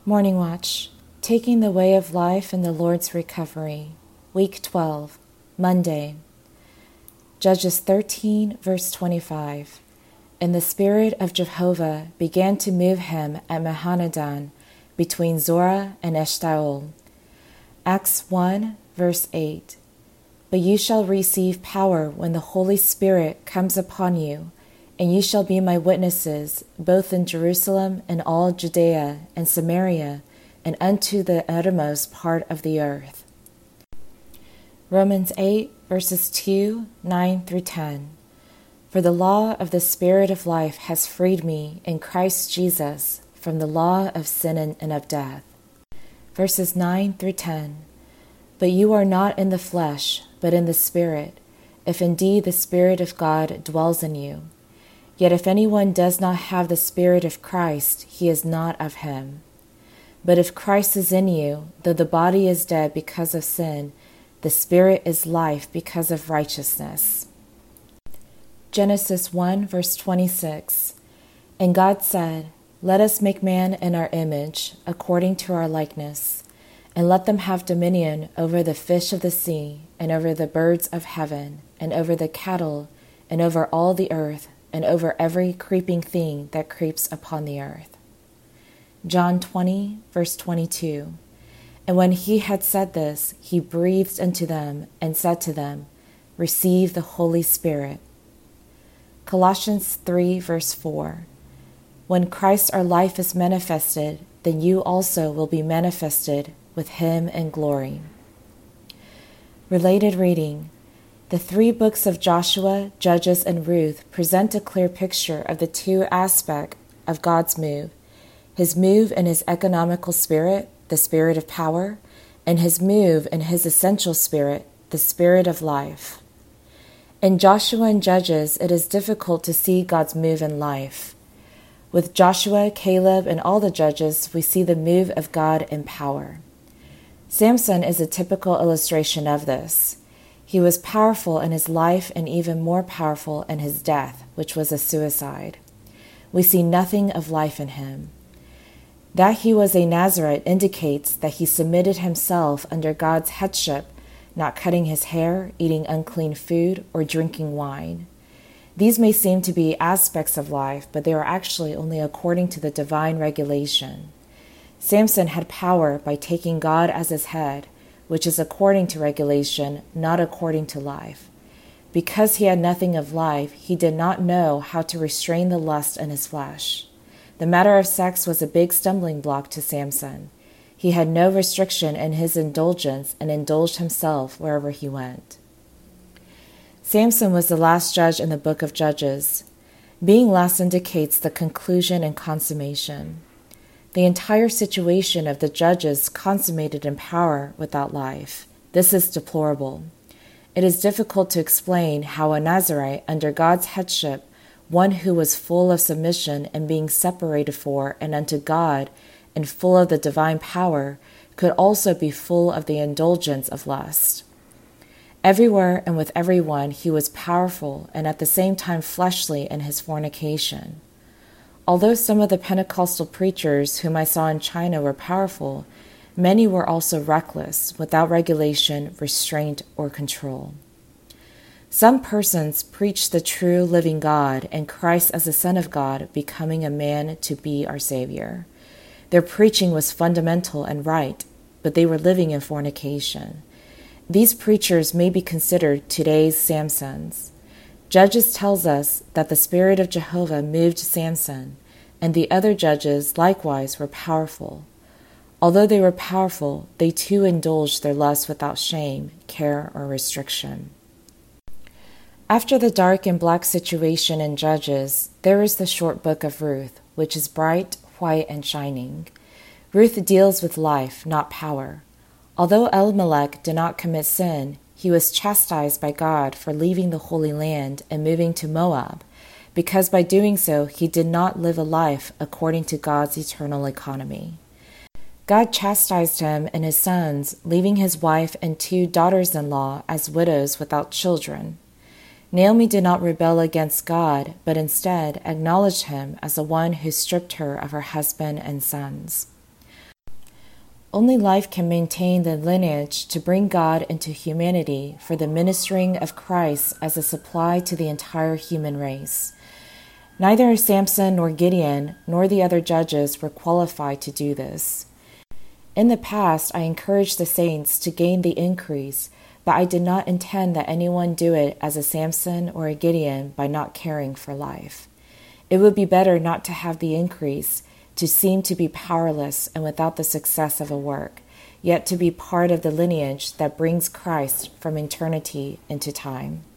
Morning Watch, Taking the Way of Life in the Lord's Recovery, Week 12, Monday. Judges 13, verse 25. And the Spirit of Jehovah began to move him at Mahaneh-dan, between Zorah and Eshtaol. Acts 1, verse 8. But you shall receive power when the Holy Spirit comes upon you, and you shall be my witnesses, both in Jerusalem and all Judea and Samaria, and unto the uttermost part of the earth. Romans 8, verses 2, 9 through 10. For the law of the Spirit of life has freed me in Christ Jesus from the law of sin and of death. Verses 9 through 10. But you are not in the flesh, but in the Spirit, if indeed the Spirit of God dwells in you. Yet if anyone does not have the Spirit of Christ, he is not of him. But if Christ is in you, though the body is dead because of sin, the Spirit is life because of righteousness. Genesis 1, verse 26. And God said, Let us make man in our image, according to our likeness, and let them have dominion over the fish of the sea, and over the birds of heaven, and over the cattle, and over all the earth, and over every creeping thing that creeps upon the earth. John 20, verse 22. And when he had said this, he breathed into them and said to them, Receive the Holy Spirit. Colossians 3, verse 4. When Christ our life is manifested, then you also will be manifested with him in glory. Related reading. The three books of Joshua, Judges, and Ruth present a clear picture of the two aspects of God's move: his move in his economical spirit, the spirit of power, and his move in his essential spirit, the spirit of life. In Joshua and Judges, it is difficult to see God's move in life. With Joshua, Caleb, and all the judges, we see the move of God in power. Samson is a typical illustration of this. He was powerful in his life and even more powerful in his death, which was a suicide. We see nothing of life in him. That he was a Nazarite indicates that he submitted himself under God's headship, not cutting his hair, eating unclean food, or drinking wine. These may seem to be aspects of life, but they are actually only according to the divine regulation. Samson had power by taking God as his head, which is according to regulation, not according to life. Because he had nothing of life, he did not know how to restrain the lust in his flesh. The matter of sex was a big stumbling block to Samson. He had no restriction in his indulgence and indulged himself wherever he went. Samson was the last judge in the book of Judges. Being last indicates the conclusion and consummation. The entire situation of the judges consummated in power without life. This is deplorable. It is difficult to explain how a Nazarite under God's headship, one who was full of submission and being separated for and unto God and full of the divine power, could also be full of the indulgence of lust. Everywhere and with everyone he was powerful and at the same time fleshly in his fornication. Although some of the Pentecostal preachers whom I saw in China were powerful, many were also reckless, without regulation, restraint, or control. Some persons preach the true living God and Christ as the Son of God becoming a man to be our Savior. Their preaching was fundamental and right, but they were living in fornication. These preachers may be considered today's Samsons. Judges tells us that the Spirit of Jehovah moved Samson, and the other judges likewise were powerful. Although they were powerful, they too indulged their lust without shame, care, or restriction. After the dark and black situation in Judges, there is the short book of Ruth, which is bright, white, and shining. Ruth deals with life, not power. Although Elimelech did not commit sin, he was chastised by God for leaving the Holy Land and moving to Moab, because by doing so he did not live a life according to God's eternal economy. God chastised him and his sons, leaving his wife and 2 daughters-in-law as widows without children. Naomi did not rebel against God, but instead acknowledged him as the one who stripped her of her husband and sons. Only life can maintain the lineage to bring God into humanity for the ministering of Christ as a supply to the entire human race. Neither Samson nor Gideon nor the other judges were qualified to do this. In the past, I encouraged the saints to gain the increase, but I did not intend that anyone do it as a Samson or a Gideon by not caring for life. It would be better not to have the increase, to seem to be powerless and without the success of a work, yet to be part of the lineage that brings Christ from eternity into time.